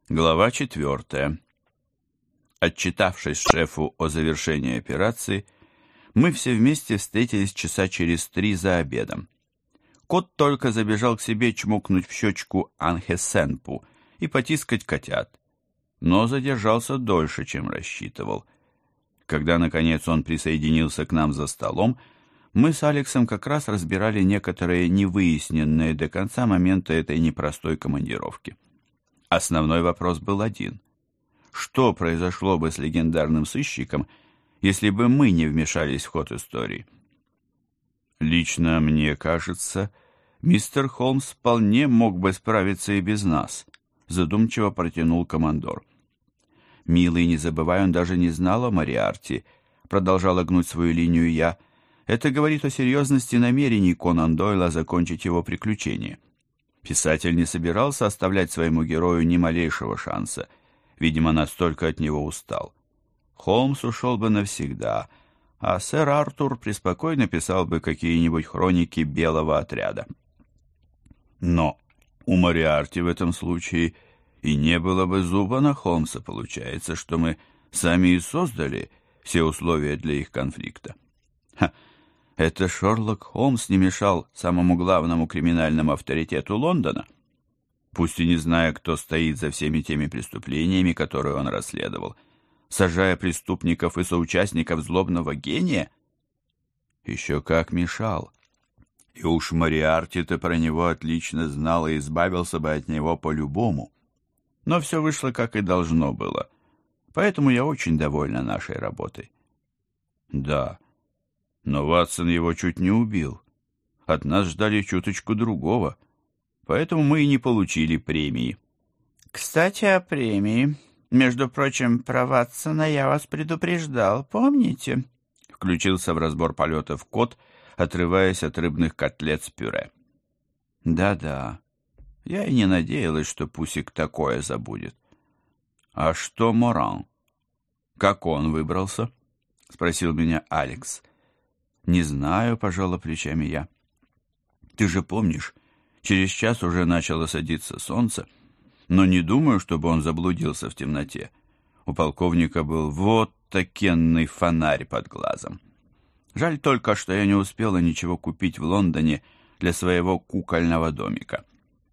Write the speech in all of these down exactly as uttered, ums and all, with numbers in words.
Глава четвертая. Отчитавшись шефу о завершении операции, мы все вместе встретились часа через три за обедом. Кот только забежал к себе чмокнуть в щечку Анхесенпу и потискать котят, но задержался дольше, чем рассчитывал. Когда, наконец, он присоединился к нам за столом, мы с Алексом как раз разбирали некоторые невыясненные до конца моменты этой непростой командировки. Основной вопрос был один. Что произошло бы с легендарным сыщиком, если бы мы не вмешались в ход истории? Лично мне кажется, мистер Холмс вполне мог бы справиться и без нас, задумчиво протянул командор. Милый, не забывай, он даже не знал о Мориарти, продолжала гнуть свою линию я. Это говорит о серьезности намерений Конан Дойла закончить его приключение. Писатель не собирался оставлять своему герою ни малейшего шанса. Видимо, настолько от него устал. Холмс ушел бы навсегда, а сэр Артур преспокойно писал бы какие-нибудь хроники белого отряда. Но у Мориарти в этом случае и не было бы зуба на Холмса. Получается, что мы сами и создали все условия для их конфликта. Ха! Это Шерлок Холмс не мешал самому главному криминальному авторитету Лондона? Пусть и не зная, кто стоит за всеми теми преступлениями, которые он расследовал, сажая преступников и соучастников злобного гения? Еще как мешал. И уж Мориарти-то про него отлично знал и избавился бы от него по-любому. Но все вышло, как и должно было. Поэтому я очень довольна нашей работой. Да. Но Ватсон его чуть не убил. От нас ждали чуточку другого, поэтому мы и не получили премии. Кстати, о премии. Между прочим, про Ватсона я вас предупреждал, помните? Включился в разбор полетов кот, отрываясь от рыбных котлет с пюре. Да-да, я и не надеялась, что Пусик такое забудет. А что Моран? Как он выбрался? Спросил меня Алекс. «Не знаю», — пожала плечами я. «Ты же помнишь, через час уже начало садиться солнце, но не думаю, чтобы он заблудился в темноте. У полковника был вот такенный фонарь под глазом. Жаль только, что я не успела ничего купить в Лондоне для своего кукольного домика».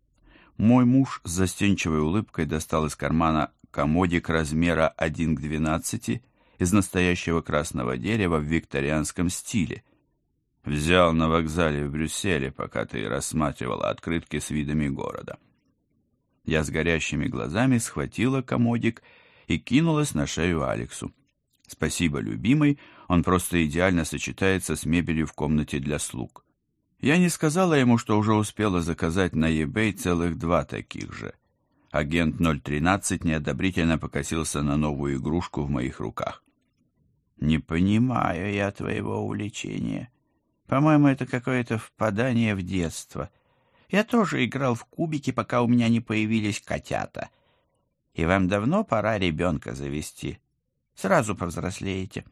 Мой муж с застенчивой улыбкой достал из кармана комодик размера один к двенадцати, из настоящего красного дерева в викторианском стиле. Взял на вокзале в Брюсселе, пока ты рассматривала открытки с видами города. Я с горящими глазами схватила комодик и кинулась на шею Алексу. Спасибо, любимый, он просто идеально сочетается с мебелью в комнате для слуг. Я не сказала ему, что уже успела заказать на eBay целых два таких же. Агент ноль тринадцать неодобрительно покосился на новую игрушку в моих руках. «Не понимаю я твоего увлечения. По-моему, это какое-то впадание в детство. Я тоже играл в кубики, пока у меня не появились котята. И вам давно пора ребенка завести. Сразу повзрослеете».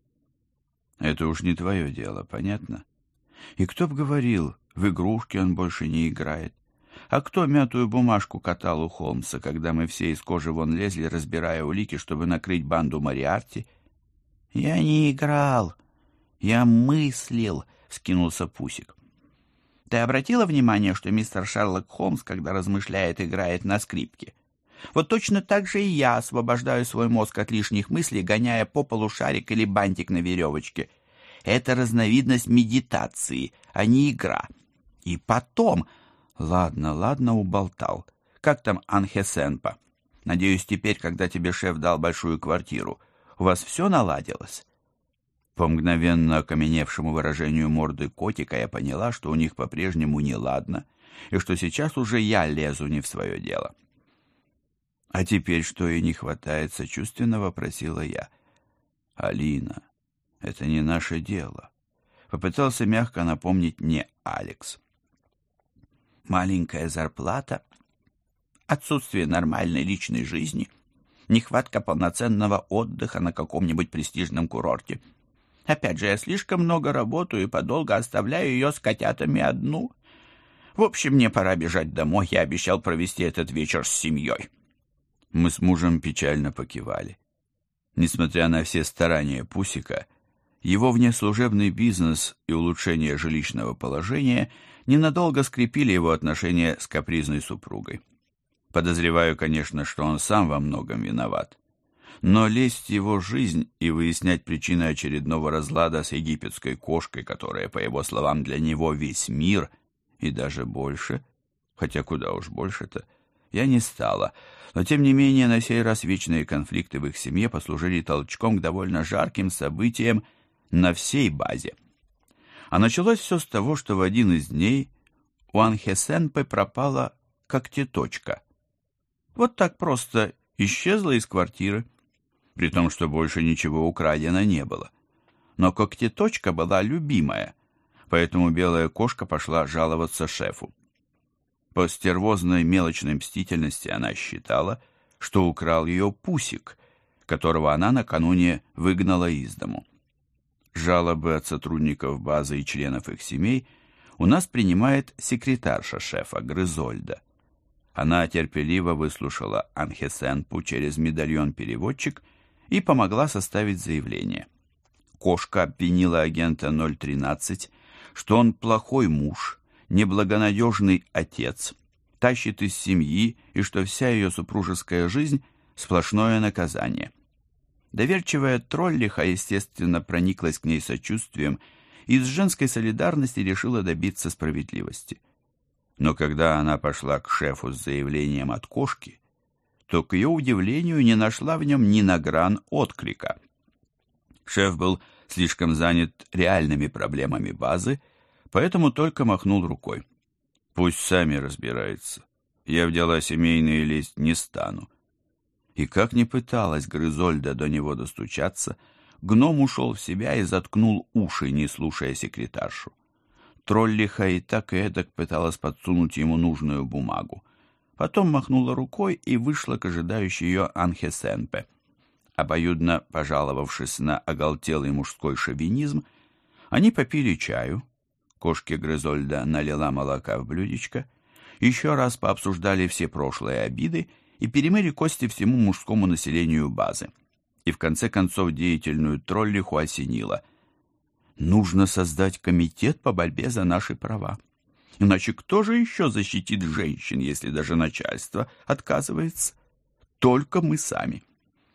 «Это уж не твое дело, понятно? И кто б говорил, в игрушки он больше не играет. А кто мятую бумажку катал у Холмса, когда мы все из кожи вон лезли, разбирая улики, чтобы накрыть банду Мориарти?» «Я не играл, я мыслил», — вскинулся Пусик. «Ты обратила внимание, что мистер Шерлок Холмс, когда размышляет, играет на скрипке? Вот точно так же и я освобождаю свой мозг от лишних мыслей, гоняя по полу шарик или бантик на веревочке. Это разновидность медитации, а не игра. И потом...» «Ладно, ладно, уболтал. Как там Анхесенпа? Надеюсь, теперь, когда тебе шеф дал большую квартиру, у вас все наладилось?» По мгновенно окаменевшему выражению морды котика я поняла, что у них по-прежнему неладно, и что сейчас уже я лезу не в свое дело. «А теперь что и не хватает?» — сочувственно вопросила я. «Алина, это не наше дело», — попытался мягко напомнить мне Алекс. «Маленькая зарплата, отсутствие нормальной личной жизни, нехватка полноценного отдыха на каком-нибудь престижном курорте. Опять же, я слишком много работаю и подолго оставляю ее с котятами одну. В общем, мне пора бежать домой, я обещал провести этот вечер с семьей». Мы с мужем печально покивали. Несмотря на все старания Пусика, его внеслужебный бизнес и улучшение жилищного положения ненадолго скрепили его отношения с капризной супругой. Подозреваю, конечно, что он сам во многом виноват. Но лезть в его жизнь и выяснять причины очередного разлада с египетской кошкой, которая, по его словам, для него весь мир, и даже больше, хотя куда уж больше-то, я не стала. Но, тем не менее, на сей раз вечные конфликты в их семье послужили толчком к довольно жарким событиям на всей базе. А началось все с того, что в один из дней у Анхесенпы пропала когтеточка. Вот так просто исчезла из квартиры, при том, что больше ничего украдено не было. Но когтеточка была любимая, поэтому белая кошка пошла жаловаться шефу. По стервозной мелочной мстительности она считала, что украл ее Пусик, которого она накануне выгнала из дому. Жалобы от сотрудников базы и членов их семей у нас принимает секретарша шефа Грызольда. Она терпеливо выслушала Анхесенпу через медальон-переводчик и помогла составить заявление. Кошка обвинила агента ноль тринадцать, что он плохой муж, неблагонадежный отец, тащит из семьи и что вся ее супружеская жизнь – сплошное наказание. Доверчивая троллиха, естественно, прониклась к ней сочувствием и из женской солидарности решила добиться справедливости. Но когда она пошла к шефу с заявлением от кошки, то, к ее удивлению, не нашла в нем ни на гран отклика. Шеф был слишком занят реальными проблемами базы, поэтому только махнул рукой. Пусть сами разбираются. Я в дела семейные лезть не стану. И как ни пыталась Грызольда до него достучаться, гном ушел в себя и заткнул уши, не слушая секретаршу. Троллиха и так и эдак пыталась подсунуть ему нужную бумагу. Потом махнула рукой и вышла к ожидающей ее Анхесенпе. Обоюдно пожаловавшись на оголтелый мужской шовинизм, они попили чаю. Кошке Грызольда налила молока в блюдечко, еще раз пообсуждали все прошлые обиды и перемыли кости всему мужскому населению базы. И в конце концов деятельную троллиху осенило. Нужно создать комитет по борьбе за наши права. Иначе кто же еще защитит женщин, если даже начальство отказывается? Только мы сами.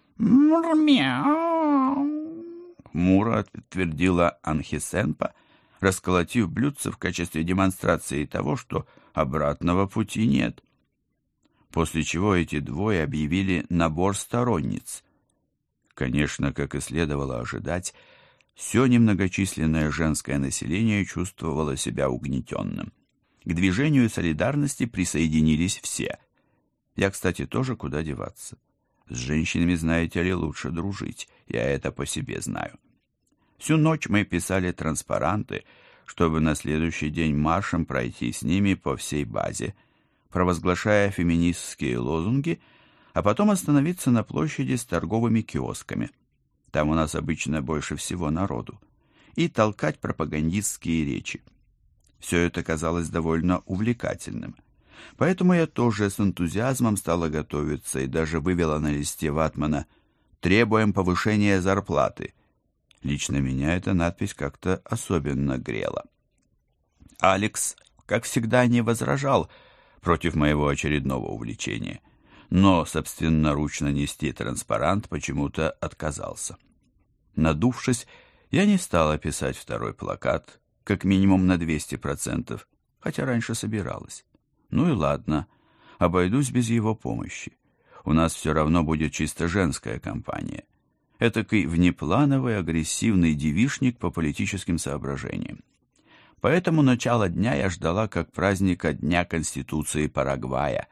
«Мур-мяу!» Хмуро подтвердила Анхесенпа, расколотив блюдце в качестве демонстрации того, что обратного пути нет. После чего эти двое объявили набор сторонниц. Конечно, как и следовало ожидать, все немногочисленное женское население чувствовало себя угнетенным. К движению солидарности присоединились все. Я, кстати, тоже куда деваться. С женщинами, знаете ли, лучше дружить, я это по себе знаю. Всю ночь мы писали транспаранты, чтобы на следующий день маршем пройти с ними по всей базе, провозглашая феминистские лозунги, а потом остановиться на площади с торговыми киосками. Там у нас обычно больше всего народу. И толкать пропагандистские речи. Все это казалось довольно увлекательным. Поэтому я тоже с энтузиазмом стала готовиться и даже вывела на листе ватмана «Требуем повышения зарплаты». Лично меня эта надпись как-то особенно грела. Алекс, как всегда, не возражал против моего очередного увлечения, но собственноручно нести транспарант почему-то отказался. Надувшись, я не стала писать второй плакат, как минимум на двести процентов, хотя раньше собиралась. Ну и ладно, обойдусь без его помощи. У нас все равно будет чисто женская компания. Этакий внеплановый агрессивный девичник по политическим соображениям. Поэтому начало дня я ждала как праздника Дня Конституции Парагвая.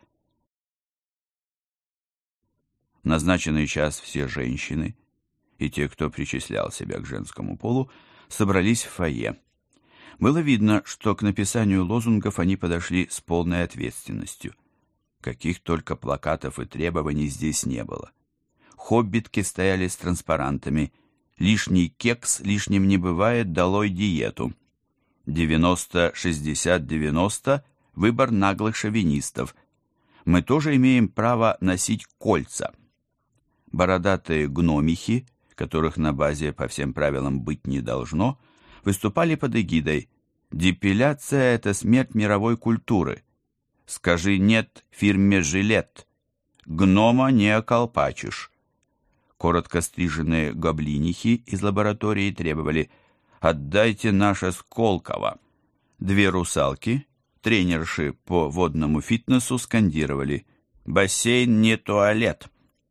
В назначенный час все женщины, и те, кто причислял себя к женскому полу, собрались в фойе. Было видно, что к написанию лозунгов они подошли с полной ответственностью. Каких только плакатов и требований здесь не было. Хоббитки стояли с транспарантами: «Лишний кекс лишним не бывает, долой диету». девяносто шестьдесят девяносто выбор наглых шовинистов. мы тоже имеем право носить кольца. Бородатые гномихи, которых на базе по всем правилам быть не должно, выступали под эгидой «Депиляция – это смерть мировой культуры. Скажи «нет» фирме «Жилет». Гнома не околпачишь». Коротко стриженные гоблинихи из лаборатории требовали «Отдайте наше Сколково». Две русалки, тренерши по водному фитнесу, скандировали «Бассейн не туалет».